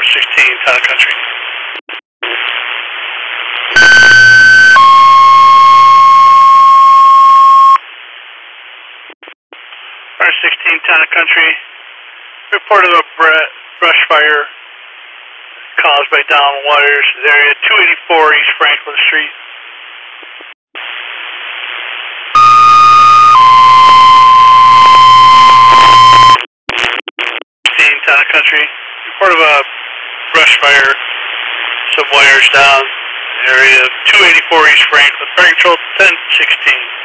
16, Town and Country. R16, Town and Country. Report of a brush fire caused by down wires. Area 284 East Franklin Street. Town and Country. Report of a brush fire. Some wires down. Area 284 East Franklin. Fire control 1016.